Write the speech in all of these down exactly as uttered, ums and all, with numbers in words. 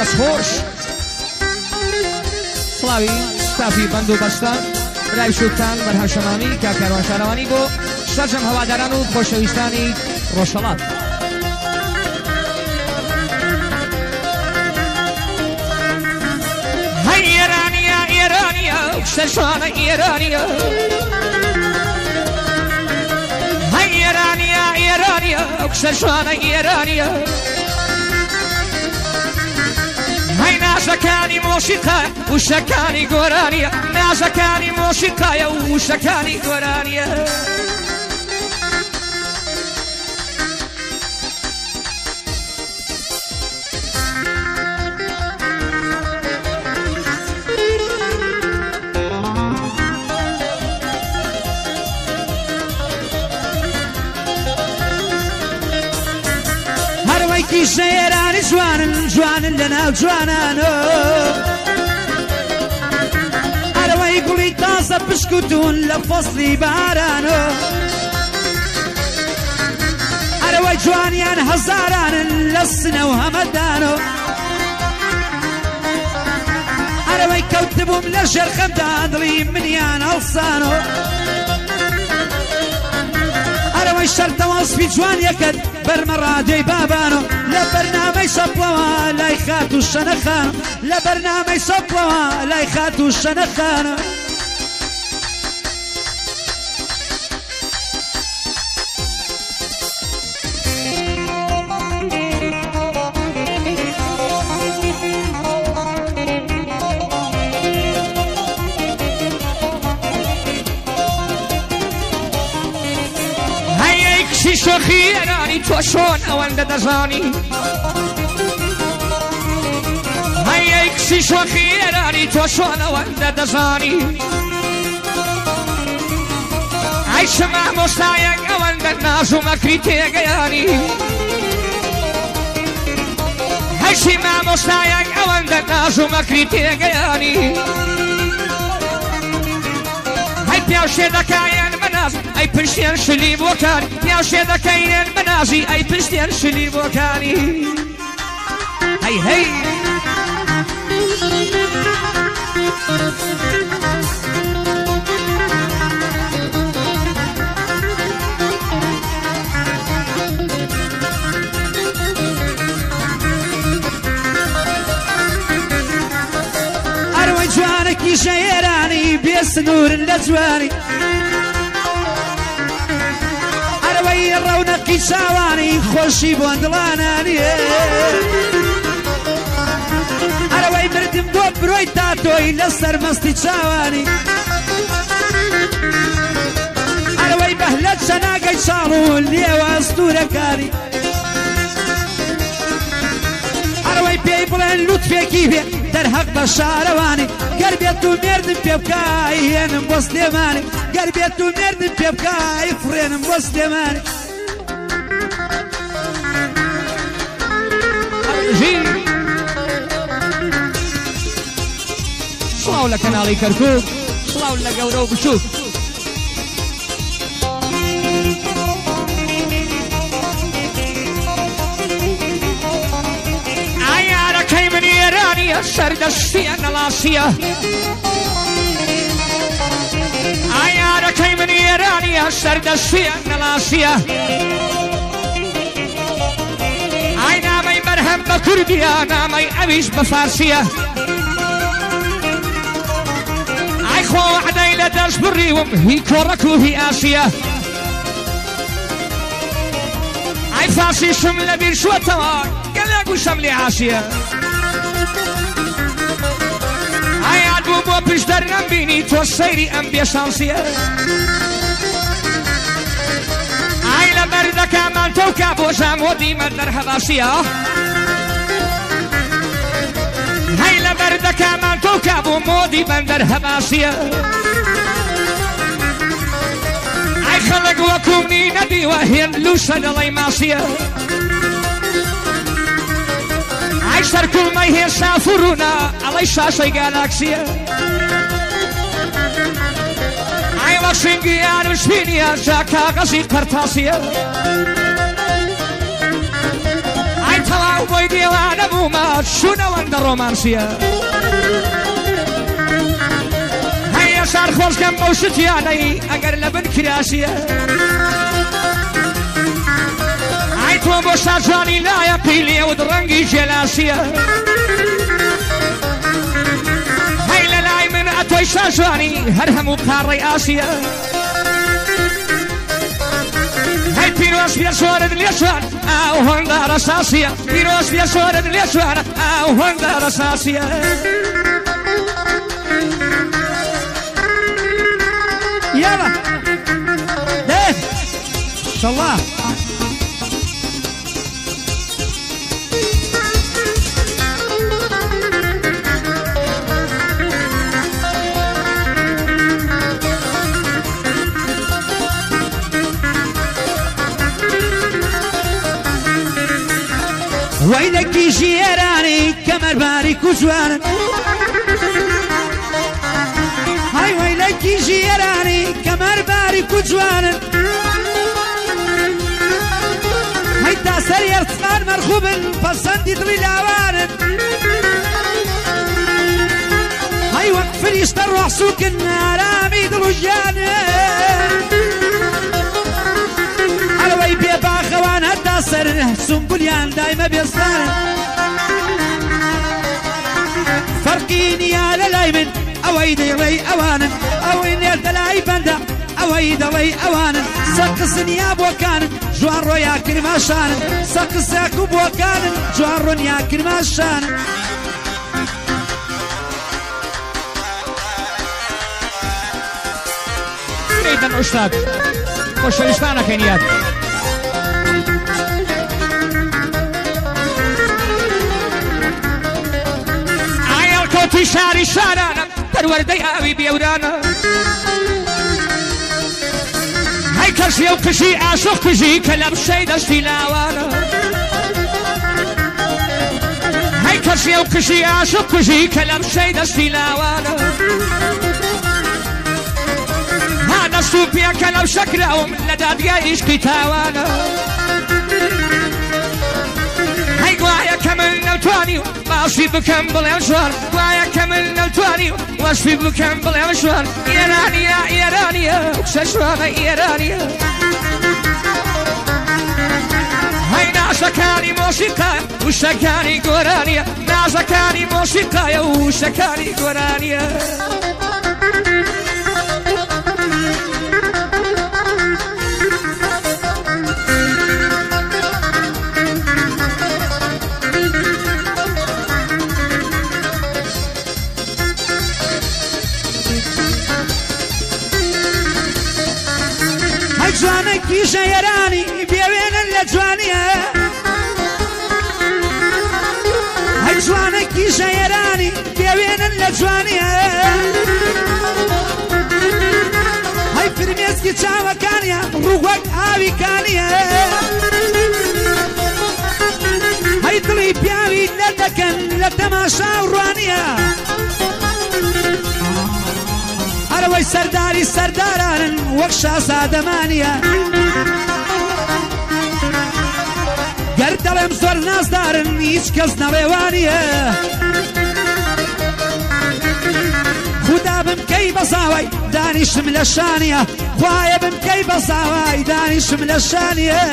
دەستخۆش سڵاوی ستافی بەند و بەستە برای شوکتان بەرهەمشەمانی کاکەروان شارەوانی بۆ سەرجەم هەواداران و خۆشەویستانی ڕۆژهەڵات هەی ئێرانیە ئێرانیە سەرشانە ئێرانیە هەی ئێرانیە ئێرانیە سەرشانە ئێرانیە هەی نازەکانی مۆسیقای وشەکانی گۆرانیە نازەکانی مۆسیقایە و وشەکانی گۆرانیە کیسە ئێرانی جوانن جوانن لەناو جوانانۆ ئەرەوەی گوڵی تازە پشکوتون لە فەسڵی بارانۆ ئەرەوەی جوانیان هەزارانن لە سنە و هەمەدانۆ ئەرەوەی کەوتبووم لە ژێرخەمدا دڵی منیان هەڵسانۆ ئەرەوەی شەرتەوەسپی جوانیەکەت بەرمە ڕادەی بابانۆ لە بەرنامەی سەپڵەوە لای خات و شەنەخانە لە بەرنامەی سەپڵەوە لای خات و شەنەخانە شۆخی ئێرانی تۆ چۆن ئەوەندە دەزانی هەیەی کچی شۆخی ئێرانی تۆ چۆن ئەوەندە دەزانی ئەی چ مامۆستایەک ئەوەندە ناز و مەکری تێگەیانی هەی چی مامۆستایەک ئەوەندە ناز و مەکری تێگەیانی هەی پیاوشێ دەکایەن بەناز ئەی پشتیان شلی بۆکانی پیاوشێ دەکەیەن بەنازی ئەی پشتیان شلی بۆکانی هەی هەی ئەرەوەی جوانێکی ژەیێرانی بێسنوورن لە جوانی ئەرەوەی ڕەونەقی چاوانی خۆشی بۆ دڵانانیە ئەرەوەی مردم بۆ برۆی تاتۆی لەسەر مەستی چاوانی ئەرەوەی بەهلەت شەناگەی چاڵ و لێوە ئەستوورەکانی ئەرەوەی پێی بڵێن لوتفێکی بێ دەرهەق بە شارەوانی گەر بێت و مێردم پێ بکای هێنم بۆ سلێمانی گەر بێت و مێردم پێ بکای فڕێنم بۆ سلێمانی سڵاو لە کەناڵی کەرکووک سڵاو لە گەورە و بچووک ئایارەکەی من ئێرانیە سەردەستیە نەڵاسیە ئایارەکەی من ئێرانیە سەردەستیە نەڵاسیە ئای نامەی بەرهەم بە کوردیە نامەی ئەویش بە فارسیە ئای خۆ وەحدەی لە دەست بڕیوم هی کۆڕەک و هی ئاسیە ئای فارسیشم لە بیر شووەتەوە گەلە گوشەم لێ عاسیە ئایان بوو بۆ پشت دەرنەمبینی تۆ سەیری ئەم بێشانسیە ئای لە بەردەکەمان تۆکا بۆ ژامۆ دیمە دەرهەباسیە هەی لە بەردەکەمان تۆکا بۆ مۆدی بەندەر هەباسیە ئای خەڵک وەکومنی نەدیوە هێن لوسە دەڵی ماسیە ئای سەرکوڵمەی هێشتا فڕوونە ئەڵەی شاشەی گالاکسیە ئای وەک شنگیان و شوینیە جا کاغەزی قەرتاسیە ئای تەواو بۆی دێوانە بوو رومان شونه وند رومانسیه هيا صار خوش كم موشتي علي اگر لبن كراسيه عيتو بوسا جاني لا يقيلي ودرنجي جلاسيه هاي لاي من اتوي ساجاني هرهم وقاري اسيه هاي بيروس بيا سورد اليسوان او هندا رصاصيه بيروس بيا سورد اليسوان او هندا رصاصيه يلا ده ان شاء الله ويلك جيراني كمر بارك وجوان هاي ويلك جيراني كمر بارك وجوان هاي تاسر يرسمان مرخوب الفصند يدري الاوان هاي وقف يشتر وحسوك النار يدلو الجانب علوي بيبا خوان هالتاسر سنبليان دايما بيصان فرقيني يا للايمن اويدي لي اوانا اويني الدلاي بندا اويدي لي اوانا سقسني يا بوكان جوارو يا كرماشان سقس يا بوكان جوارو يا كرماشان ايضا استاذ وش الاسبانة كينيات عيال كوتي شاري شارانا بالوردي ابي بيورانا هاي كشي وكشي عاشق كشي كلام شي دشتي لاوانا هاي كشي وكشي عاشق كشي كلام شي دشتي لاوانا هذا الصوفيا كلام شكلهم لداد يعيش كتاوانا هاي قوايا كمل نوتواني واشفي بكم بالامشوار قوايا كمل نوتواني واشفي بكم بالامشوار ايرانيا ايرانيا وكسشوانا ايرانيا هاي ناسكاني موسيقى وشكاني قرانيا ناسكاني موسيقى وشكاني قرانيا جوانك شيراني بيوين اللجوانية هاي جوانك شيراني بيوين اللجوانية هاي فرميسكي تشاوى كانيا روغوك آوي كانيا هاي طلي بياوي لدكن لتماشا ورانيا أروي سرداري سرداران وكشا سادمانيا قردلم زور ناس دارن هيچ كز نريوانيا خدا بمكي بصاوي دانيش من الشانية خوايا بمكي بصاوي دانيش من الشانية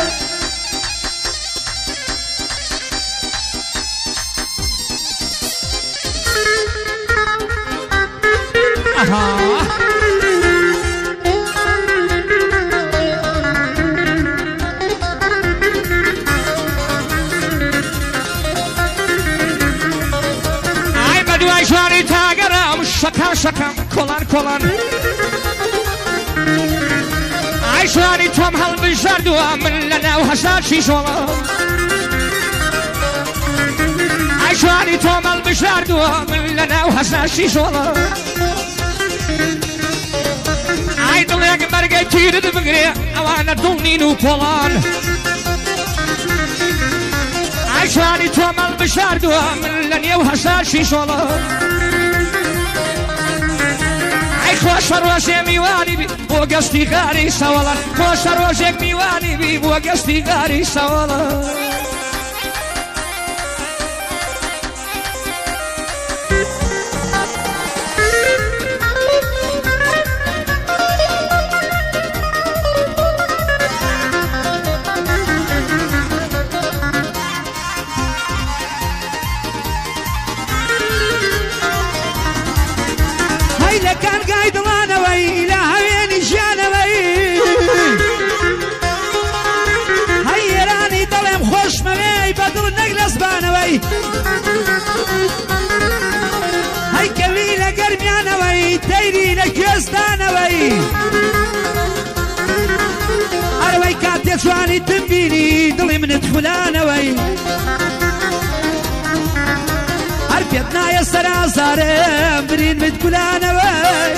آها أي بدوي جاري تاجرام شكا شكا كولان كولان أي جاري توم هالبجردوا من لنا وهشاشي شولا أي جاري توم هالبجردوا من لنا وهشاشي شولا أي دلك مرقى تيرد بقري أوانا دلني نوبولان أي جاري توم هالبجردوا من لنا وهشاشي شولا أي خوش روزي ميواني بي بوغستي غاري سوالا خوش روزي ميواني بي بوغستي غاري سوالا نجلس بانوي هاي كويلة قرميانوي تيري لكيستانوي أروي كاتي شواني تنبيني ضلي من دخلانوي عرفتنا يا سرازار برين من دخلانوي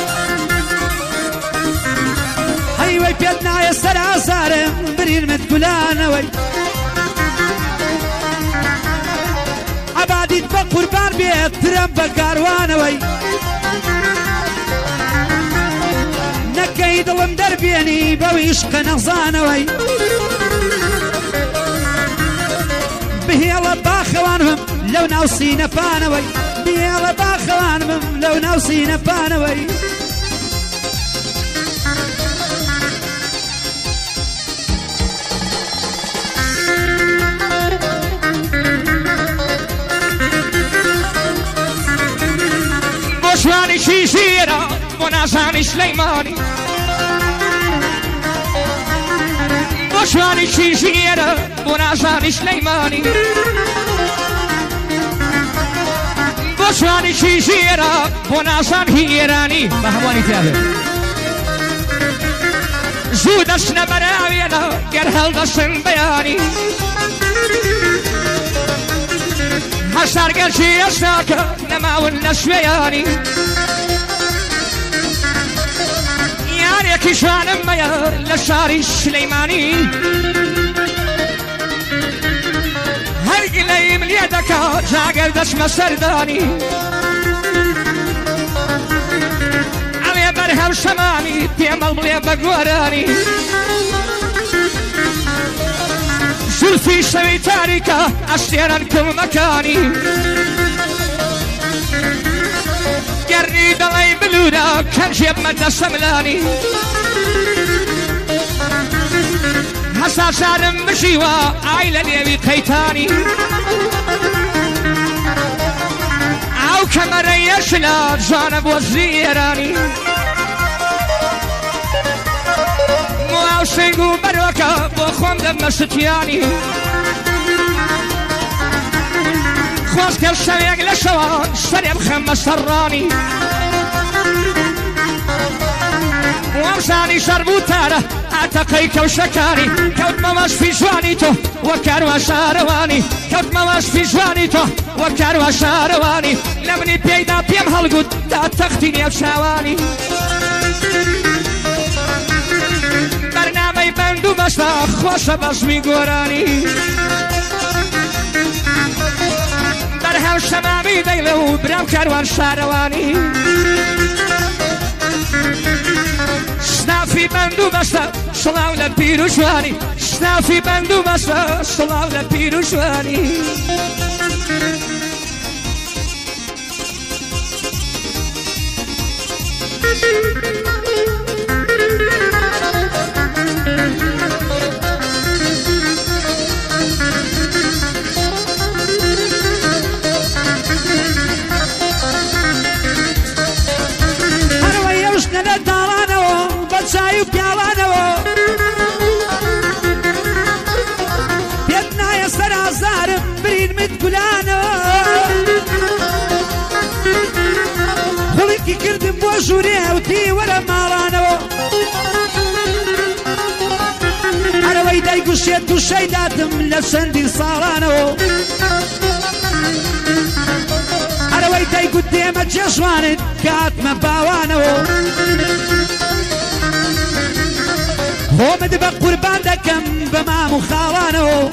هاي بيدنا يا سرازار برين من دخلانوي عبادي تبقر بار بيت ترمب كاروانوي نكيد ضم دربيني بويشق نغزانوي به الله باخوانهم لو نوصي نفانوي به الله باخوانهم لو نوصي نفانوي بوشواني شيشيرا ونازاني سليماني بوشواني شيشيرا ونازاني سليماني بوشواني شيشيرا ونازان هيراني بهواني تابع زود اسنا براوينا قرهل دسن بياني حسار قرشي اساكا نماون نسوياني ياري كيشان ميا لشاري سليماني هرقي ليم ليدكا جاقر دسم سرداني علي برهم شمامي تيمل بلي بقوراني زلفي سوي تاريكا أسيرا كل مكاني قرني دلي بلودا كان جيب مدى سملاني هسا شارم بشيوا عايلة ليبي قيتاني او كمري يشلا جانب وزيراني مو سنگو بروكا بخوم دم ستياني خواست كل شويق لشوان سريب خمس سراني وامساني شربو تاره اعتقي كو شكاني كوت مواش في جوانيتو وكاروا شارواني كوت مواش في جوانيتو وكاروا شارواني لمني بيدا بيم هلقود دا تختيني بشاواني برنامه بندو بستا خوش بس میگورانی در هم شمامی دیلو برام کاروان شاروانی شنافی بندو بستا سلاو لپیرو جوانی شنافی بندو بستا سلاو لپیرو جوانی سايو بيالانو بيتنا يا سرا زارم برين متقولانو خليكي كردم بوجوري وتي ورا مالانو انا ويداي قشيت وشيداتم لسندي صارانو انا ويداي قدام جشوان كاتم باوانو هو مدبق قربان دكم بما مخالانو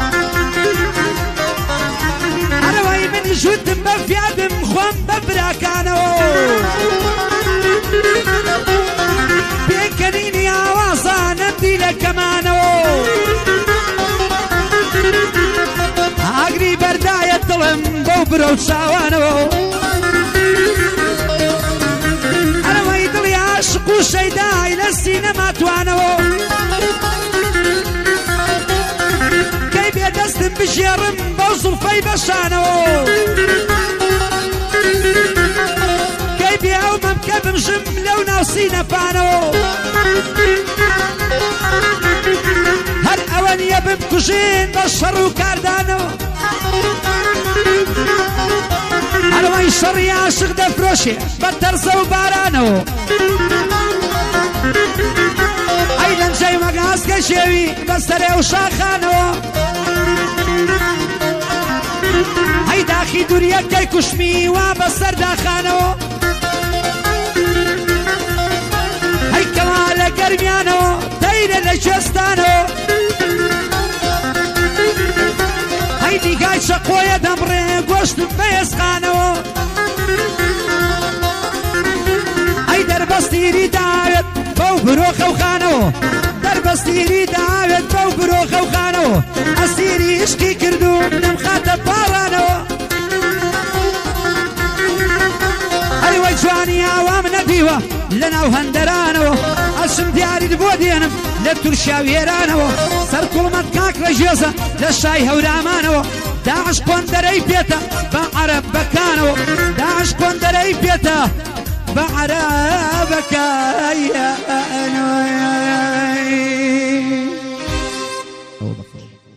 انا وي من جود بفيادم خوان ببراكانو بيكنيني عواصا نبدي لكمانو اقري برداية ظلم بوبرو شاوانو انا وي ضلي عاشق وشيداي للسينما توانو كيف يدستم بشيرم بوصل في بشانو كيف يوم بكبم جم لو ناوسينا فانو هل اوان يبم كجين بشر وكاردانو هەروەی شەڕی عاشق دەفرۆشێ بە تەرسە و بارانەوە ئەی لەنجەی مەگاسکە شێوی بەسەرێ و شاخانەوە ئەی داخی دووریەک دەی کوشمی وا بەسەر داخانەوە ئەی کەوا لە گەرمیانەوە دەیرە لە کوێستانەوە ئەی دیگای شەقۆیە دەمڕێ گۆشتم بەێسخانەوە ئەی دەربەستیری داوێت بەو برۆ خەوخانەوە دەربەستیری داوێت بەو برۆ خەوخانەوە ئەسیری عشقی کردو نەمخاتە پاڵانەوە ئەی جوانی ئاوام نەدیوە لە ناو هەندەرانەوە ئەچم دیاریت بۆ دێنم لە تورکیا وێرانەوە سەر کوڵمەت کاک لە ژێزە لە شای هەورامانەوە داعش کۆندەرەی پێتە بە عەرەبەکانەوە داعش کۆندەرەی پێتە بە عەرەبەکانەوە